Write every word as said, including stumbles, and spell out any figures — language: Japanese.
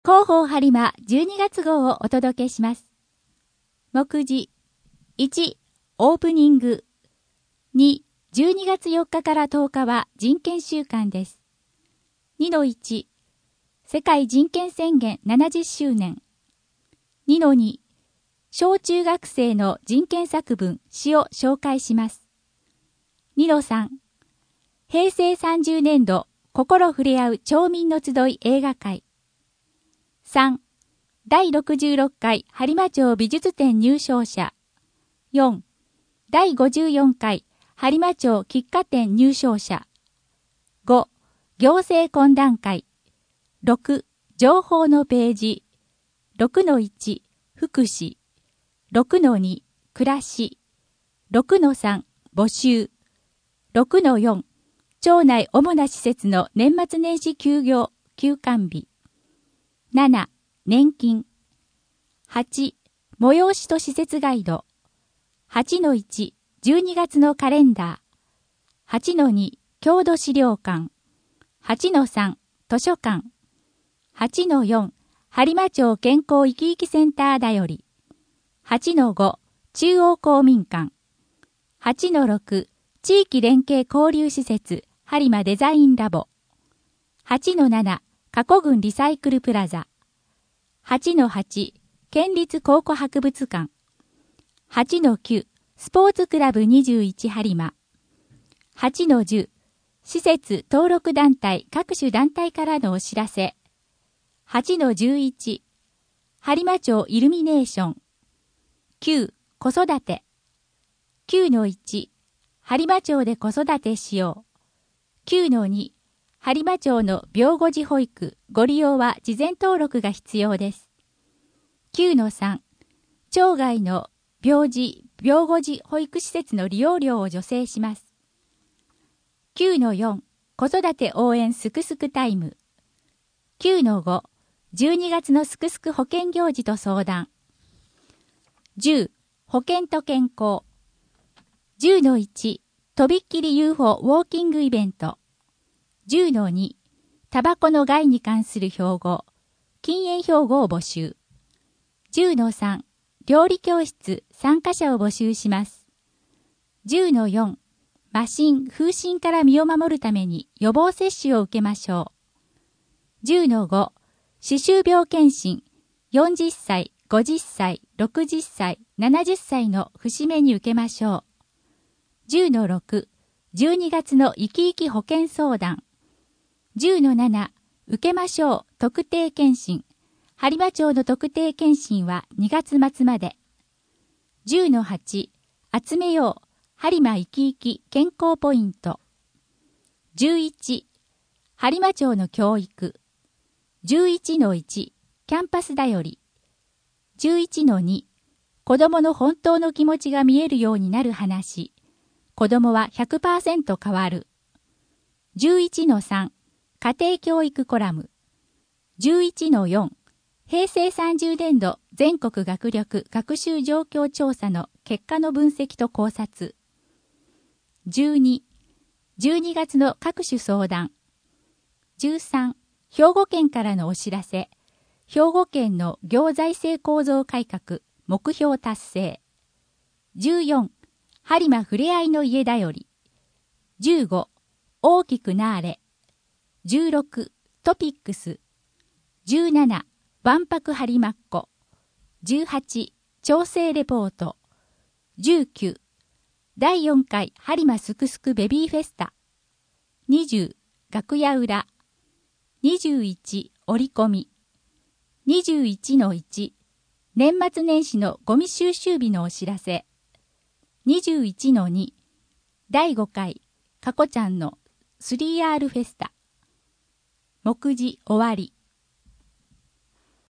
広報播磨じゅうにがつ号をお届けします。目次いち、オープニング。に、じゅうにがつよっかからとおかは人権週間です。にのいち、世界人権宣言ななじゅっしゅうねん。にのに、小中学生の人権作文詩を紹介します。にのさん、平成さんじゅうねんど心触れ合う町民の集い映画会。さん、だいろくじゅうろっかい播磨町美術展入賞者。よん、だいごじゅうよんかい播磨町喫茶店入賞者。ご、行政懇談会。ろく、情報のページ。ろくのいち、福祉。ろくのに、暮らし。ろくのさん、募集。ろくのよん、町内主な施設の年末年始休業、休館日。なな、年金。はち、催しと施設ガイド。はちのいち、じゅうにがつのカレンダー。はちのに、郷土資料館。はちのさん、図書館。はちのよん、播磨町健康生き生きセンターだより。はちのご、中央公民館。はちのろく、地域連携交流施設、播磨デザインラボ。はちのなな、加古郡リサイクルプラザ。はちのはち、県立考古博物館。はちのきゅう、スポーツクラブにじゅういち播磨。はちのじゅう、施設登録団体各種団体からのお知らせ。はちのじゅういち、播磨町イルミネーション。きゅう、子育て。きゅうのいち、播磨町で子育てしよう。きゅうのに、播磨町の病後児保育、ご利用は事前登録が必要です。きゅうのさん、町外の病児、病後児保育施設の利用料を助成します。きゅうのよん、子育て応援すくすくタイム。きゅうのご、じゅうにがつのすくすく保健行事と相談。じゅう、保健と健康。じゅうのいち、とびっきり ユーフォー ウォーキングイベント。じゅうのに、タバコの害に関する標語、禁煙標語を募集。じゅうのさん、料理教室参加者を募集します。じゅうのよん、麻疹、風疹から身を守るために予防接種を受けましょう。じゅうのご、歯周病検診、よんじゅっさい、ごじゅっさい、ろくじゅっさい、ななじゅっさいの節目に受けましょう。じゅうのろく、じゅうにがつの生き生き保健相談。じゅうのなな、受けましょう特定検診。播磨町の特定検診はにがつまつまで。じゅうのはち、集めよう播磨生き生き健康ポイント。じゅういち、播磨町の教育。じゅういちのいち、キャンパスだより。じゅういちのに、子供の本当の気持ちが見えるようになる話。子供は ひゃくパーセント 変わる。じゅういちのさん、家庭教育コラム。じゅういちのよん、平成さんじゅうねんど全国学力学習状況調査の結果の分析と考察。じゅうに、じゅうにがつの各種相談。じゅうさん、兵庫県からのお知らせ。兵庫県の行財政構造改革、目標達成。じゅうよん、播磨ふれあいの家だより。じゅうご、大きくなーれ。じゅうろく、トピックス。じゅうなな、万博播磨っ子。じゅうはち、調整レポート。じゅうきゅう、だいよんかい播磨すくすくベビーフェスタ。にじゅう、楽屋裏。にじゅういち、折り込み。にじゅういちのいち、年末年始のゴミ収集日のお知らせ。にじゅういちのに、だいごかい、かこちゃんの スリーアール フェスタ。目次終わり。